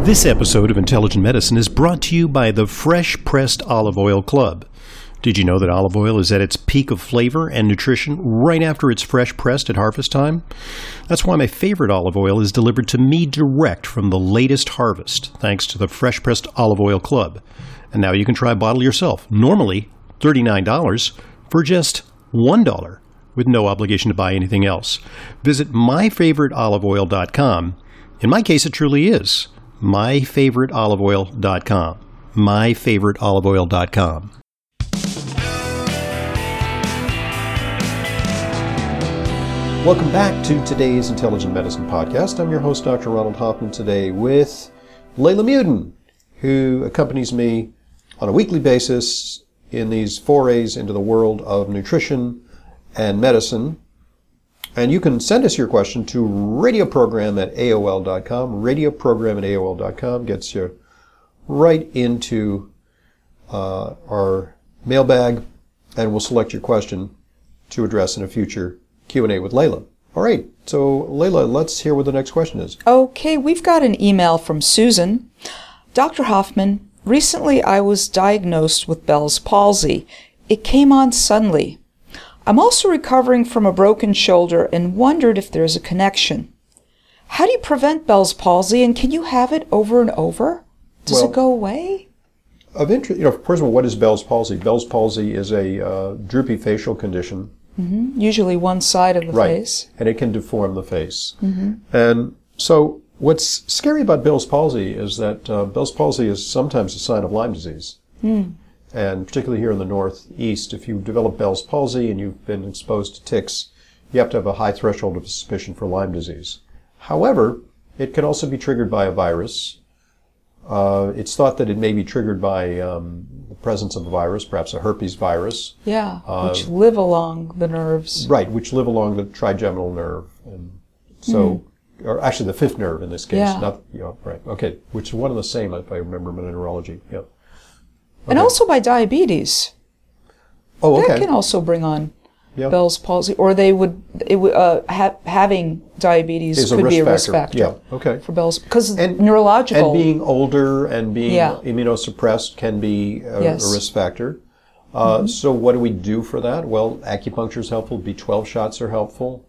This episode of Intelligent Medicine is brought to you by the Fresh Pressed Olive Oil Club. Did you know that olive oil is at its peak of flavor and nutrition right after it's fresh pressed at harvest time? That's why my favorite olive oil is delivered to me direct from the latest harvest, thanks to the Fresh Pressed Olive Oil Club. And now you can try a bottle yourself, normally $39, for just $1, with no obligation to buy anything else. Visit myfavoriteoliveoil.com. In my case, it truly is myfavoriteoliveoil.com. myfavoriteoliveoil.com. Welcome back to today's Intelligent Medicine Podcast. I'm your host, Dr. Ronald Hoffman, today with Layla Muden, who accompanies me on a weekly basis in these forays into the world of nutrition and medicine. And you can send us your question to radioprogram@aol.com. Radioprogram@aol.com gets you right into our mailbag, and we'll select your question to address in a future Q&A with Layla. All right, so Layla, let's hear what the next question is. Okay, we've got an email from Susan. Dr. Hoffman, recently I was diagnosed with Bell's palsy. It came on suddenly. I'm also recovering from a broken shoulder and wondered if there's a connection. How do you prevent Bell's palsy, and can you have it over and over? Does it go away? Of interest, first of all, what is Bell's palsy? Bell's palsy is a droopy facial condition. Mm-hmm. Usually one side of the face. And it can deform the face. Mm-hmm. And so what's scary about Bell's palsy is that Bell's palsy is sometimes a sign of Lyme disease. Mm. And particularly here in the Northeast, if you develop Bell's palsy and you've been exposed to ticks, you have to have a high threshold of suspicion for Lyme disease. However, it can also be triggered by a virus. It's thought that it may be triggered by the presence of a virus, perhaps a herpes virus. Yeah, which live along the nerves. Right, which live along the trigeminal nerve. And so, or actually the fifth nerve in this case. Yeah. Right, okay, which is one and the same if I remember my neurology. Yeah. Okay. And also by diabetes. Oh, okay. That can also bring on Bell's palsy, or having diabetes could be a risk factor. Yeah, okay. For Bell's, because neurological. And being older and being immunosuppressed can be a risk factor. So what do we do for that? Well, acupuncture is helpful. B12 shots are helpful.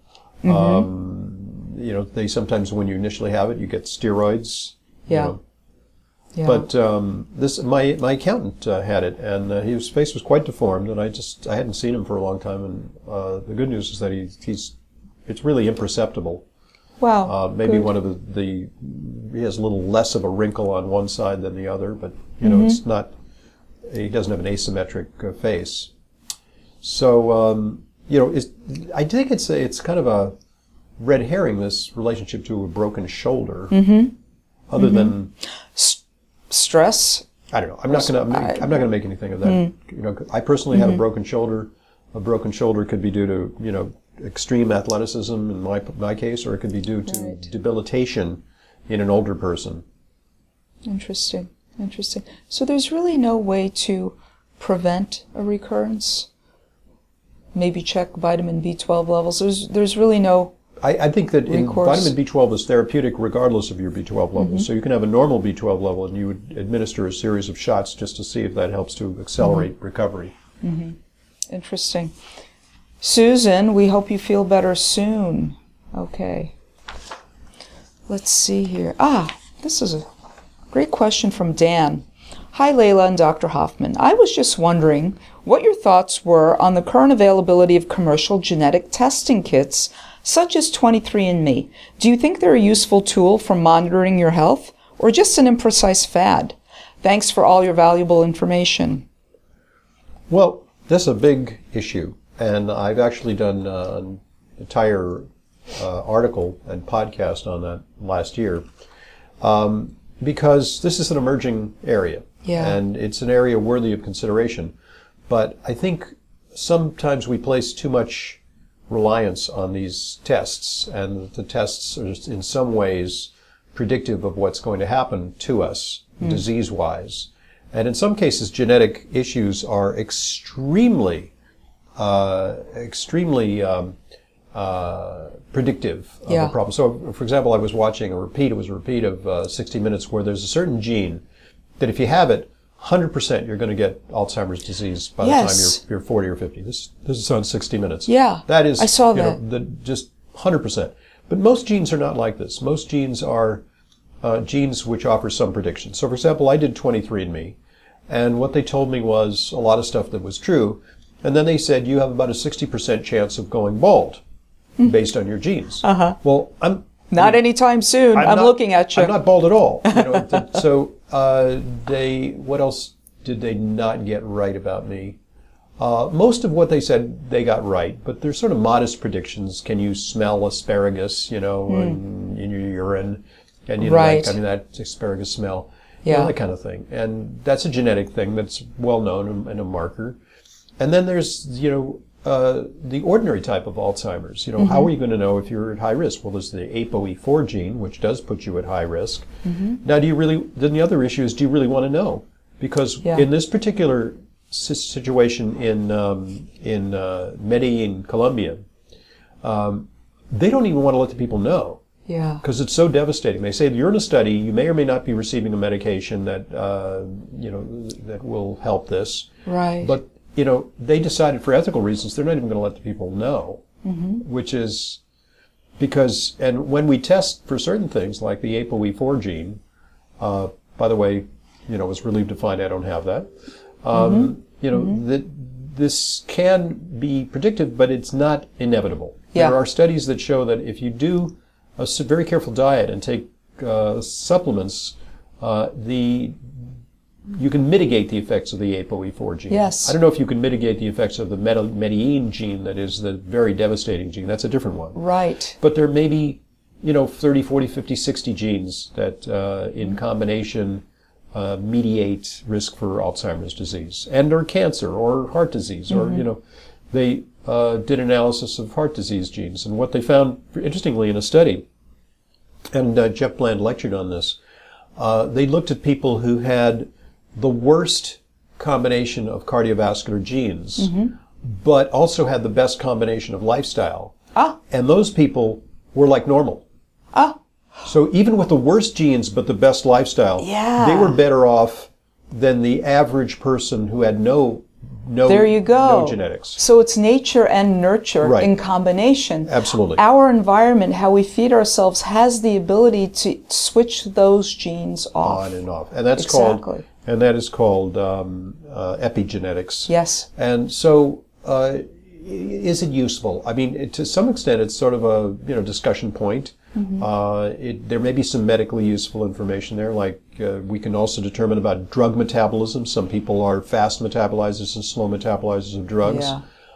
Mm-hmm. They sometimes, when you initially have it, you get steroids. Yeah. But my accountant had it, and his face was quite deformed, and I hadn't seen him for a long time. And the good news is that it's really imperceptible. Wow. Maybe one of he has a little less of a wrinkle on one side than the other, but it's not. He doesn't have an asymmetric face. So I think it's kind of a red herring, this relationship to a broken shoulder. Mm-hmm. Other than stress. I don't know. I'm not going to make anything of that. I personally had a broken shoulder. A broken shoulder could be due to extreme athleticism in my case, or it could be due to debilitation in an older person. Interesting. So there's really no way to prevent a recurrence. Maybe check vitamin B12 levels. There's really no. I think that vitamin B12 is therapeutic regardless of your B12 levels. So you can have a normal B12 level and you would administer a series of shots just to see if that helps to accelerate recovery. Mm-hmm. Interesting. Susan, we hope you feel better soon. Okay. Let's see here. This is a great question from Dan. Hi, Layla and Dr. Hoffman. I was just wondering what your thoughts were on the current availability of commercial genetic testing kits such as 23andMe. Do you think they're a useful tool for monitoring your health, or just an imprecise fad? Thanks for all your valuable information. Well, that's a big issue, and I've actually done an entire article and podcast on that last year, because this is an emerging area, and it's an area worthy of consideration. But I think sometimes we place too much reliance on these tests, and the tests are in some ways predictive of what's going to happen to us disease-wise. And in some cases, genetic issues are extremely predictive of a problem. So, for example, I was watching a repeat of 60 Minutes, where there's a certain gene that if you have it, 100% you're going to get Alzheimer's disease by the time you're 40 or 50. This is on 60 Minutes. Yeah, that is, I saw that. Just 100%. But most genes are not like this. Most genes are genes which offer some prediction. So, for example, I did 23andMe, and what they told me was a lot of stuff that was true, and then they said you have about a 60% chance of going bald based on your genes. Well, I'm not anytime soon. I'm looking at you. I'm not bald at all. So what else did they not get right about me? Most of what they said they got right, but there's sort of modest predictions. Can you smell asparagus, in your urine? And that asparagus smell, that kind of thing. And that's a genetic thing that's well known and a marker. And then there's, the ordinary type of Alzheimer's. How are you going to know if you're at high risk? Well, there's the ApoE4 gene, which does put you at high risk. Now, then the other issue is, do you really want to know? Because in this particular situation in Medellin, Colombia, they don't even want to let the people know. Yeah. Because it's so devastating. They say you're in a study, you may or may not be receiving a medication that, that will help this. Right. But, they decided for ethical reasons, they're not even going to let the people know, which is because, and when we test for certain things like the ApoE4 gene, by the way, was relieved to find I don't have that, that this can be predictive, but it's not inevitable. Yeah. There are studies that show that if you do a very careful diet and take supplements, you can mitigate the effects of the ApoE4 gene. Yes. I don't know if you can mitigate the effects of the Medellin gene, that is the very devastating gene. That's a different one. Right. But there may be, 30, 40, 50, 60 genes that in combination mediate risk for Alzheimer's disease or cancer or heart disease or, they did analysis of heart disease genes. And what they found, interestingly, in a study, and Jeff Bland lectured on this, they looked at people who had the worst combination of cardiovascular genes, but also had the best combination of lifestyle. And those people were like normal. So even with the worst genes but the best lifestyle, they were better off than the average person who had no there you go. No genetics. So it's nature and nurture in combination. Absolutely. Our environment, how we feed ourselves, has the ability to switch those genes off. On and off. And that's called epigenetics. Yes. And so is it useful? I mean, to some extent, it's sort of a discussion point. There may be some medically useful information there, like we can also determine about drug metabolism. Some people are fast metabolizers and slow metabolizers of drugs.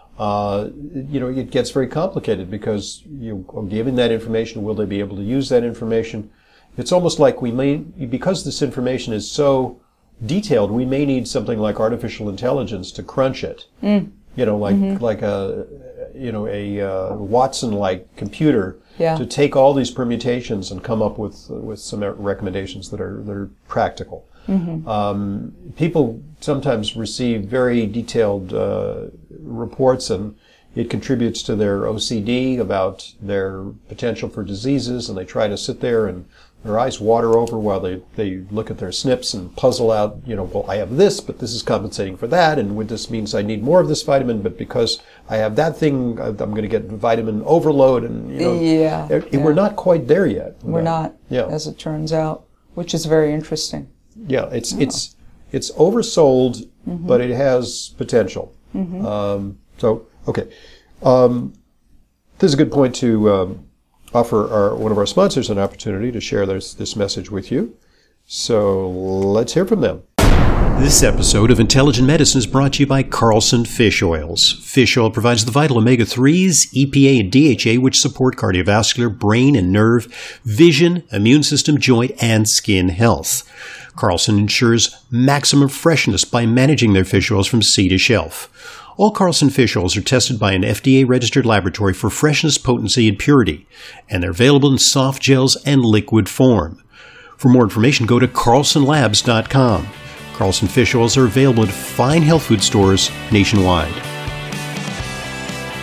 It gets very complicated because given that information, will they be able to use that information? It's almost like because this information is so detailed, we may need something like artificial intelligence to crunch it. Like a Watson-like computer to take all these permutations and come up with some recommendations that are practical. People sometimes receive very detailed reports, and it contributes to their OCD about their potential for diseases, and they try to sit there and their eyes water over while they look at their SNPs and puzzle out, well, I have this, but this is compensating for that, and this means I need more of this vitamin, but because I have that thing, I'm going to get vitamin overload, and, we're not quite there yet. We're not, as it turns out, which is very interesting. Yeah, it's oversold, but it has potential. Okay. This is a good point to offer one of our sponsors an opportunity to share this message with you. So let's hear from them. This episode of Intelligent Medicine is brought to you by Carlson Fish Oils. Fish oil provides the vital omega-3s, EPA, and DHA, which support cardiovascular, brain and nerve, vision, immune system, joint, and skin health. Carlson ensures maximum freshness by managing their fish oils from sea to shelf. All Carlson fish oils are tested by an FDA-registered laboratory for freshness, potency, and purity, and they're available in soft gels and liquid form. For more information, go to carlsonlabs.com. Carlson fish oils are available at fine health food stores nationwide.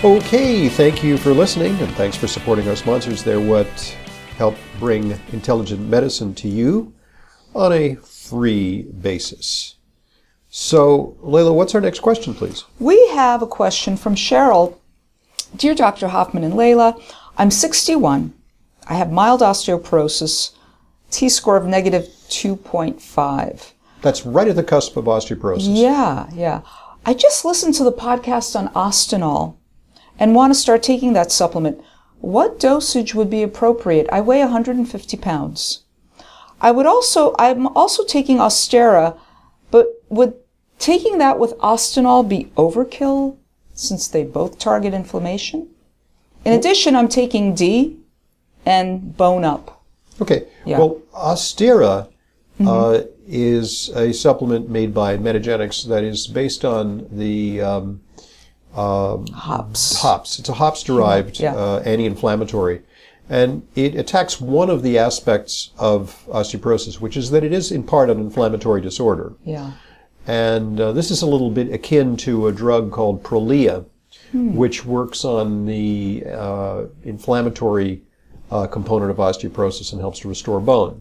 Okay, thank you for listening, and thanks for supporting our sponsors. They're what help bring intelligent medicine to you on a free basis. So, Layla, what's our next question, please? We have a question from Cheryl. Dear Dr. Hoffman and Layla, I'm 61. I have mild osteoporosis, T-score of negative 2.5. That's right at the cusp of osteoporosis. Yeah. I just listened to the podcast on Ostenol and want to start taking that supplement. What dosage would be appropriate? I weigh 150 pounds. I'm also taking Ostera, but would taking that with Ostenol be overkill since they both target inflammation? In addition, I'm taking D and Bone Up. Okay. Yeah. Well, Ostera is a supplement made by Metagenics that is based on the hops. It's a hops-derived anti-inflammatory. And it attacks one of the aspects of osteoporosis, which is that it is in part an inflammatory disorder. Yeah. And this is a little bit akin to a drug called Prolia, which works on the inflammatory component of osteoporosis and helps to restore bone.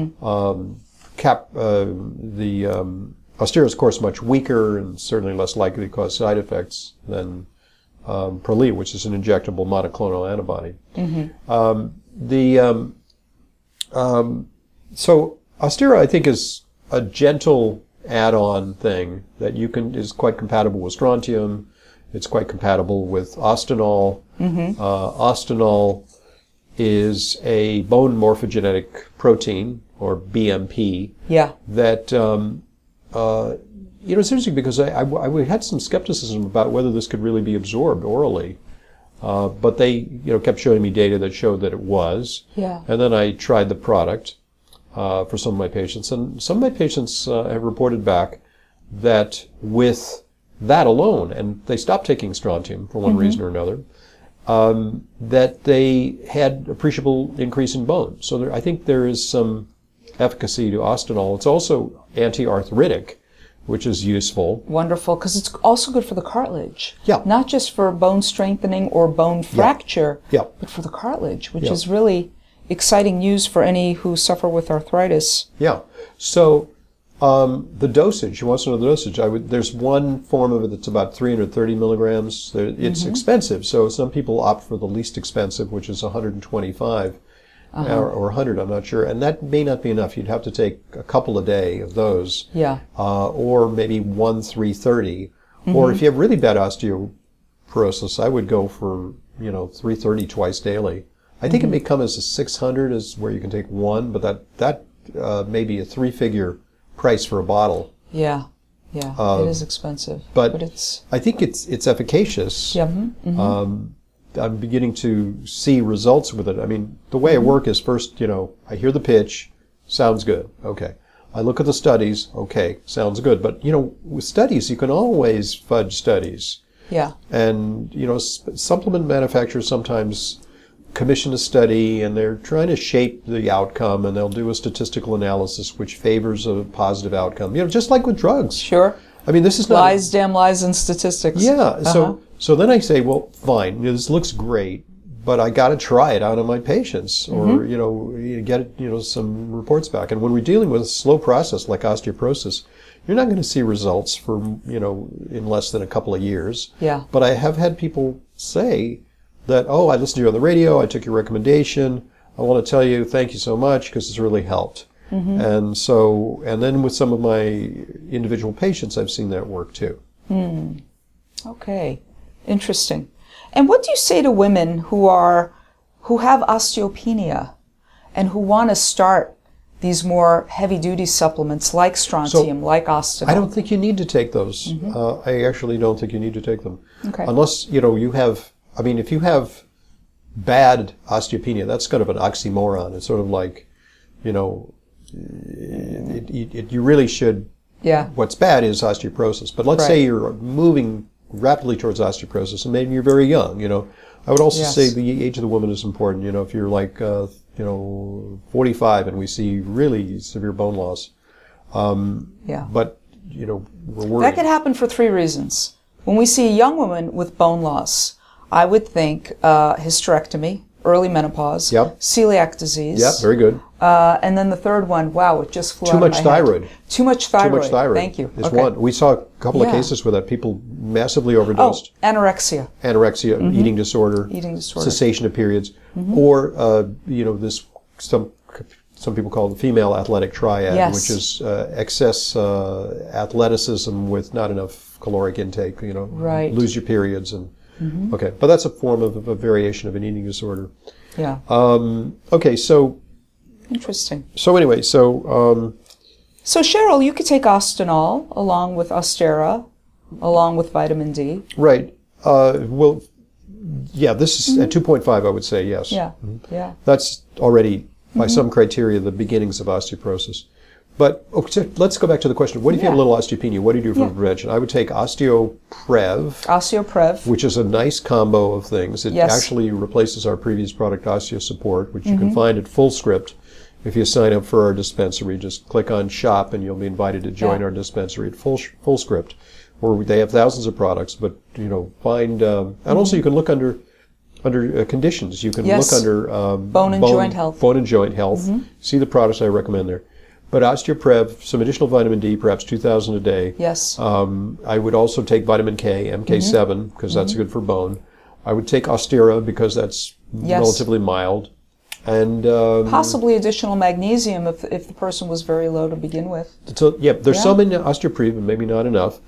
Ostera is, of course, much weaker and certainly less likely to cause side effects than Prolia, which is an injectable monoclonal antibody. So Ostera, I think, is a gentle add-on thing that is quite compatible with strontium. It's quite compatible with Ostenol. Ostenol is a bone morphogenetic protein, or BMP. Yeah. That it's interesting because I had some skepticism about whether this could really be absorbed orally, but they kept showing me data that showed that it was. Yeah. And then I tried the product for some of my patients, and some of my patients have reported back that with that alone, and they stopped taking strontium for one reason or another, that they had appreciable increase in bone. So I think there is some efficacy to Ostenol. It's also anti-arthritic, which is useful. Wonderful, because it's also good for the cartilage. Yeah. Not just for bone strengthening or bone fracture, but for the cartilage, which is really exciting news for any who suffer with arthritis. Yeah. So the dosage, he wants to know the dosage. There's one form of it that's about 330 milligrams. It's expensive, so some people opt for the least expensive, which is 125 or 100, I'm not sure. And that may not be enough. You'd have to take a couple a day of those. Yeah. Or maybe 330. Or if you have really bad osteoporosis, I would go for 330 twice daily. I think it may come as a 600 is where you can take one, but that may be a three-figure price for a bottle. Yeah. It is expensive, but it's. I think it's efficacious. Yeah. I'm beginning to see results with it. I mean, the way I work is first, I hear the pitch, sounds good, okay. I look at the studies, okay, sounds good. But with studies, you can always fudge studies. Yeah. And supplement manufacturers sometimes commission a study and they're trying to shape the outcome, and they'll do a statistical analysis which favors a positive outcome. Just like with drugs. Sure. I mean, this is not lies, damn lies, and statistics. Yeah. So then I say, well, fine. This looks great, but I got to try it out on my patients, or get some reports back. And when we're dealing with a slow process like osteoporosis, you're not going to see results for in less than a couple of years. Yeah. But I have had people say that, I listened to you on the radio, I took your recommendation, I want to tell you thank you so much because it's really helped. And then with some of my individual patients, I've seen that work too. Okay, interesting. And what do you say to women who have osteopenia and who want to start these more heavy-duty supplements like strontium, like Ostenol? I don't think you need to take those. I actually don't think you need to take them. Okay. Unless, you have, if you have bad osteopenia, that's kind of an oxymoron. It's sort of like, you really should. Yeah. What's bad is osteoporosis. But let's say you're moving rapidly towards osteoporosis, and maybe you're very young. I would also say the age of the woman is important. If you're like 45 and we see really severe bone loss. But we're worried. That could happen for three reasons. When we see a young woman with bone loss, I would think hysterectomy, early menopause, Yep. celiac disease. Yeah, very good. And then the third one, wow, it just flew out of my head. Too much thyroid. Too much thyroid. Too much thyroid. Thank you. Is Okay. one. We saw a couple of Yeah. cases where that people massively overdosed. Anorexia. Anorexia, eating disorder, Eating disorder. cessation of periods, or this some people call it the female athletic triad, Yes. which is excess athleticism with not enough caloric intake. Right. Lose your periods and okay, but that's a form of a variation of an eating disorder. Yeah. Okay, so Interesting. anyway, So Cheryl, you could take Ostenol along with Ostera, along with vitamin D. right. Well, yeah, this is at 2.5. I would say yes. Yeah. Yeah. That's already, by some criteria, the beginnings of osteoporosis. But so let's go back to the question. What if you have a little osteopenia? What do you do for prevention? I would take Osteoprev, Osteoprev. which is a nice combo of things. It Yes. actually replaces our previous product, OsteoSupport, which you can find at FullScript. If you sign up for our dispensary, just click on Shop and you'll be invited to join our dispensary at FullScript, where they have thousands of products. But find and also you can look under conditions. You can Yes. look under Bone and joint health. Bone and joint health. See the products I recommend there. But Osteoprev, some additional vitamin D, perhaps 2,000 a day. Yes. I would also take vitamin K, MK7, because that's good for bone. I would take Ostera because that's relatively mild. And Possibly additional magnesium if the person was very low to begin with. so, there's some in Osteoprev, but maybe not enough.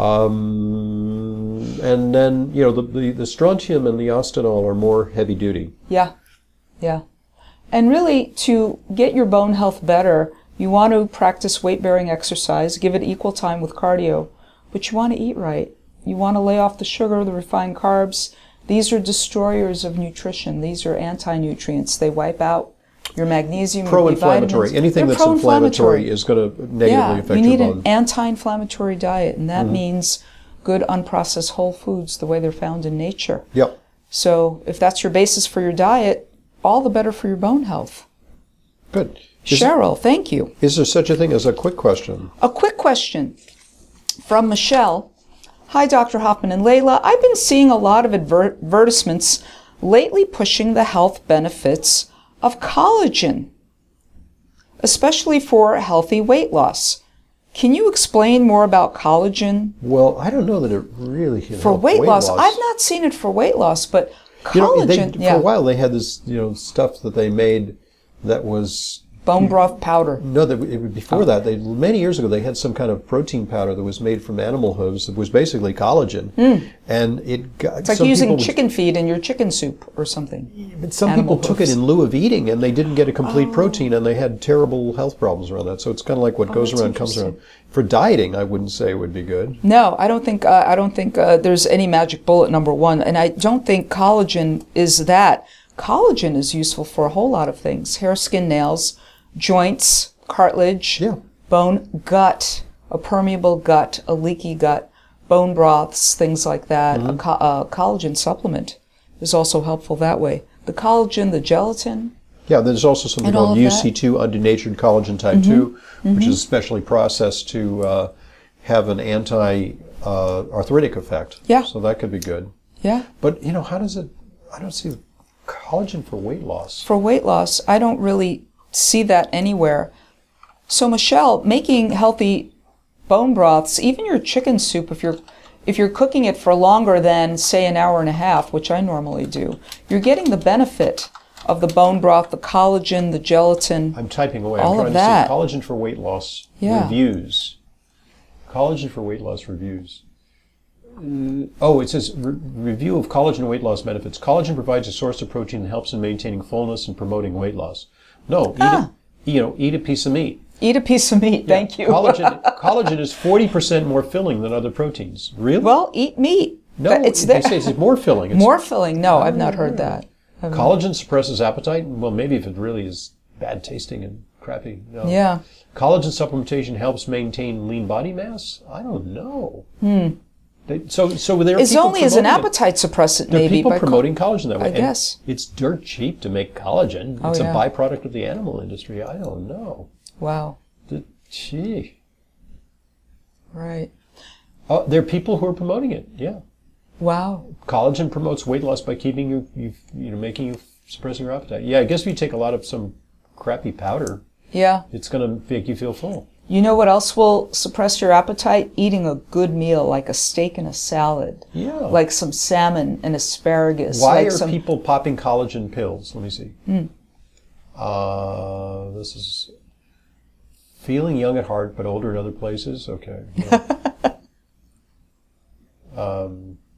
And then, the strontium and the Ostenol are more heavy duty. Yeah. Yeah. And really, to get your bone health better, you want to practice weight-bearing exercise, give it equal time with cardio, but you want to eat right. You want to lay off the sugar, the refined carbs. These are destroyers of nutrition. These are anti-nutrients. They wipe out your magnesium, your B Pro-inflammatory. vitamins. Anything They're that's inflammatory pro-inflammatory. is going to negatively affect you need your an bone. anti-inflammatory diet, and that means good unprocessed whole foods the way they're found in nature. Yep. So if that's your basis for your diet, all the better for your bone health. Good. Cheryl, thank you. Is there such a thing as a quick question? A quick question from Michelle. Hi, Dr. Hoffman and Layla. I've been seeing a lot of advertisements lately pushing the health benefits of collagen, especially for healthy weight loss. Can you explain more about collagen Well, I don't know that it really can for help weight loss? I've not seen it for weight loss, but collagen, for a while they had this, stuff that they made that was bone broth powder. no. Before that, many years ago, they had some kind of protein powder that was made from animal hooves. That was basically collagen, and It's like using chicken feed in your chicken soup or something. But some animal people took it hooves. in lieu of eating, and they didn't get a complete protein, and they had terrible health problems around that. So it's kind of like what goes that's around comes around. For dieting, I wouldn't say it would be good. No, I don't think there's any magic bullet, number one, and I don't think collagen is that. Collagen is useful for a whole lot of things: hair, skin, nails, joints, cartilage, bone, gut, a permeable gut, a leaky gut, bone broths, things like that. A collagen supplement is also helpful that way. The collagen, the gelatin. Yeah, there's also something And all called of that. UC2, undenatured collagen type 2, which is specially processed to have an anti-arthritic effect. Yeah. So that could be good. Yeah. But, how does it, I don't see collagen for weight loss. For weight loss, I don't really see that anywhere. So Michelle, making healthy bone broths, even your chicken soup, if you're cooking it for longer than, say, an hour and a half, which I normally do, you're getting the benefit of the bone broth, the collagen, the gelatin. I'm typing away. All I'm trying of to that. see collagen for weight loss reviews. Collagen for weight loss reviews. It says review of collagen weight loss benefits. Collagen provides a source of protein that helps in maintaining fullness and promoting weight loss. No, eat a piece of meat. Eat a piece of meat, thank you. Collagen is 40% more filling than other proteins. Really? Well, eat meat. No, it's there. they say it's more filling. It's, More filling. No, I've not heard that. collagen suppresses appetite? Well, maybe if it really is bad tasting and crappy. No. Yeah. Collagen supplementation helps maintain lean body mass? I don't know. So there are It's people only as an promoting it. appetite suppressant, There are maybe. people by promoting collagen that way. I And guess. it's dirt cheap to make collagen. Oh, It's yeah. a byproduct of the animal industry. I don't know. Wow. Gee. Right. There are people who are promoting it, yeah. Wow. Collagen promotes weight loss by keeping suppressing your appetite. Yeah, I guess if you take a lot of some crappy powder, Yeah. it's going to make you feel full. You know what else will suppress your appetite? Eating a good meal, like a steak and a salad. Yeah. Like some salmon and asparagus. Why like are people popping collagen pills? Let me see. This is feeling young at heart but older at other places. Okay. Yeah.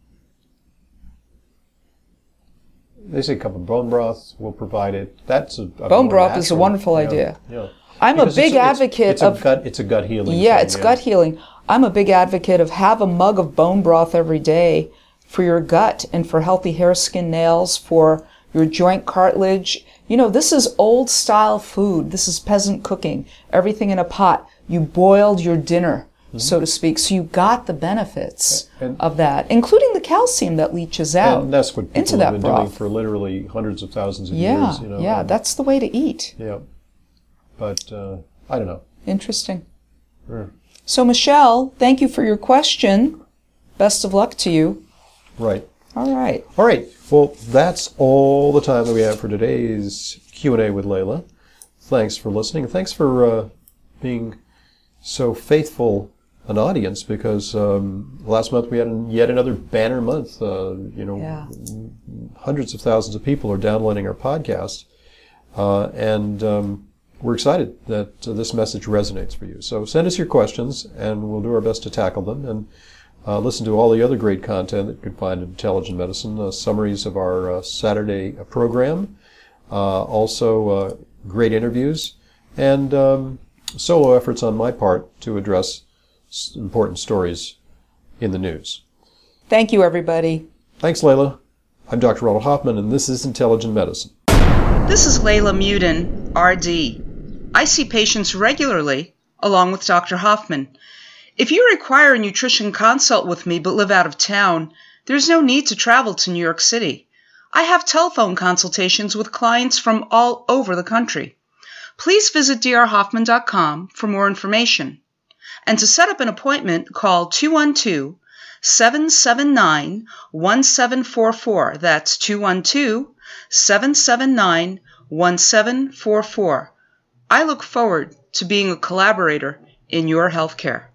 They say a cup of bone broth will provide it. That's a bone broth is a wonderful idea. Yeah. I'm Because a big advocate of it's a gut healing. Yeah, thing, it's gut healing. I'm a big advocate of have a mug of bone broth every day for your gut and for healthy hair, skin, nails, for your joint cartilage. You know, this is old style food. This is peasant cooking. Everything in a pot. You boiled your dinner, so to speak. So you got the benefits of that, including the calcium that leaches out And that's what into people that have been doing broth. for literally hundreds of thousands of Yeah, years. You know, yeah, and- that's the way to eat. yeah. But I don't know. Interesting. Sure. So, Michelle, thank you for your question. Best of luck to you. Right. All right. All right. Well, that's all the time that we have for today's Q&A with Layla. Thanks for listening. Thanks for being so faithful an audience, because last month we had yet another banner month. Yeah. Hundreds of thousands of people are downloading our podcast, and we're excited that this message resonates for you. So send us your questions, and we'll do our best to tackle them. And listen to all the other great content that you can find in Intelligent Medicine, summaries of our Saturday program, also great interviews, and solo efforts on my part to address important stories in the news. Thank you, everybody. Thanks, Layla. I'm Dr. Ronald Hoffman, and this is Intelligent Medicine. This is Layla Muden, RD. I see patients regularly, along with Dr. Hoffman. If you require a nutrition consult with me but live out of town, there's no need to travel to New York City. I have telephone consultations with clients from all over the country. Please visit drhoffman.com for more information. And to set up an appointment, call 212-779-1744. That's 212-779-1744. I look forward to being a collaborator in your healthcare.